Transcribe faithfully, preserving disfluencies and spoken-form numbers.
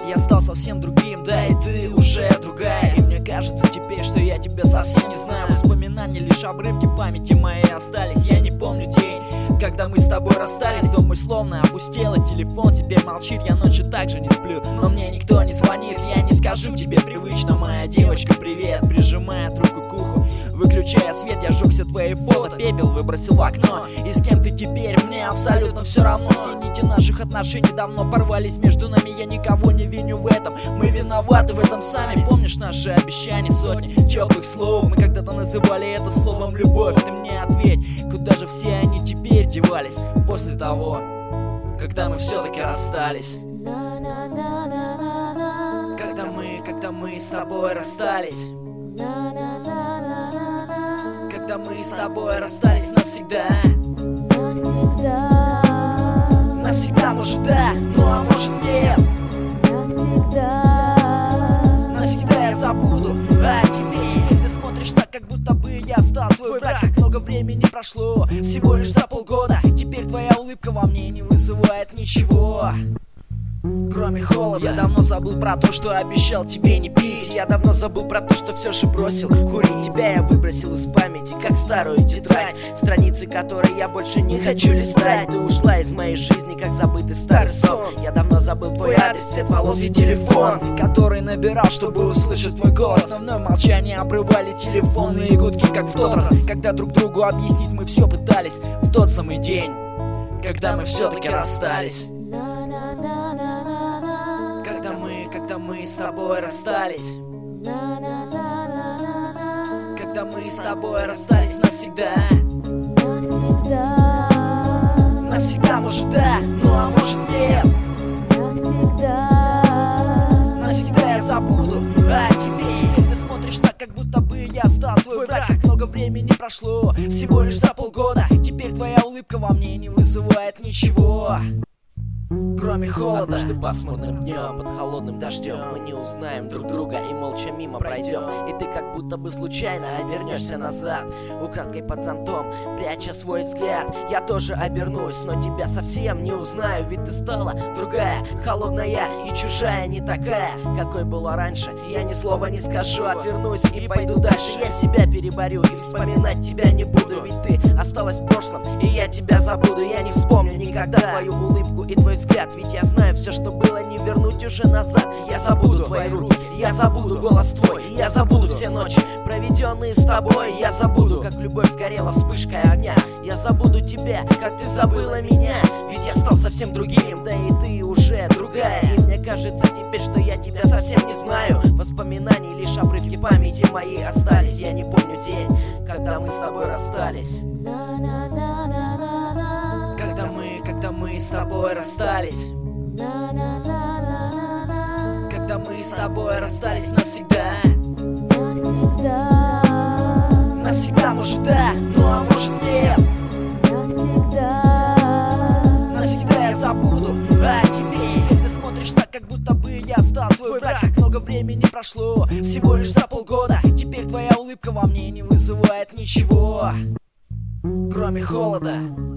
я стал совсем другим, да и ты уже другая. И мне кажется теперь, что я тебя совсем не знаю. Воспоминания лишь обрывки памяти моей остались. Я не помню день, когда мы с тобой расстались. Дом мой словно опустел, и телефон теперь молчит. Я ночью также не сплю, но мне никто не звонит. Я не скажу тебе привычно, моя девочка, привет, прижимая трубку к уху. Выключая свет, я жёгся твои фото, пепел выбросил в окно. И с кем ты теперь, мне абсолютно все равно. Все нити наших отношений давно порвались между нами. Я никого не виню в этом, мы виноваты в этом сами. Помнишь наши обещания, сотни теплых слов? Мы когда-то называли это словом любовь. Ты мне ответь, куда же все они теперь девались после того, когда мы все-таки расстались? Когда мы, когда мы с тобой расстались? Когда мы с тобой расстались навсегда? Навсегда. Навсегда, может, да, ну а может, нет. Навсегда. Навсегда я забуду о тебе. Теперь ты смотришь так, как будто бы я стал твой враг. Как много времени прошло, всего лишь за полгода. Теперь твоя улыбка во мне не вызывает ничего, кроме холода. Я давно забыл про то, что обещал тебе не пить. Я давно забыл про то, что все же бросил курить. Тебя я выбросил из памяти, как старую тетрадь, страницы которой я больше не хочу листать. Ты ушла из моей жизни, как забытый старый сон. Я давно забыл твой адрес, цвет волос и телефон, который набирал, чтобы услышать твой голос. Основное молчание обрывали телефонные гудки, как в тот раз, когда друг другу объяснить мы все пытались. В тот самый день, когда мы все-таки расстались. Когда мы, когда мы с тобой расстались? Когда мы с тобой расстались навсегда? Навсегда. Навсегда, может, да, ну а может, нет. Навсегда. Навсегда я забуду о тебе. Теперь ты смотришь так, как будто бы я стал твой враг. Как много времени прошло, всего лишь за полгода. Теперь твоя улыбка во мне не вызывает ничего, кроме холода. Однажды пасмурным днем под холодным дождем мы не узнаем друг друга и молча мимо пройдем. И ты как будто бы случайно обернешься назад, украдкой под зонтом пряча свой взгляд. Я тоже обернусь, но тебя совсем не узнаю, ведь ты стала другая, холодная и чужая, не такая, какой была раньше. Я ни слова не скажу, отвернусь и пойду дальше. Я себя переборю и вспоминать тебя не буду, ведь ты осталась в прошлом, и я тебя забуду. Я не вспомню никогда твою улыбку и твой взгляд, ведь я знаю, все, что было, не вернуть уже назад. Я забуду твои руки, я забуду голос твой, я забуду все ночи, проведенные с тобой. Я забуду, как любовь сгорела вспышкой огня. Я забуду тебя, как ты забыла меня, ведь я стал совсем другим, да и ты уже другая. И мне кажется теперь, что я тебя совсем не знаю. Воспоминаний лишь обрывки памяти моей остались. Я не помню день, когда мы с тобой расстались. Когда мы, когда мы с тобой расстались? Когда мы с тобой расстались навсегда? Навсегда. Навсегда, может, да, ну а может, нет. Навсегда. Навсегда я забуду о тебе. Теперь ты смотришь так, как будто бы я стал твой враг. Как много времени прошло, всего лишь за полгода. Теперь твоя улыбка во мне не вызывает ничего, кроме холода.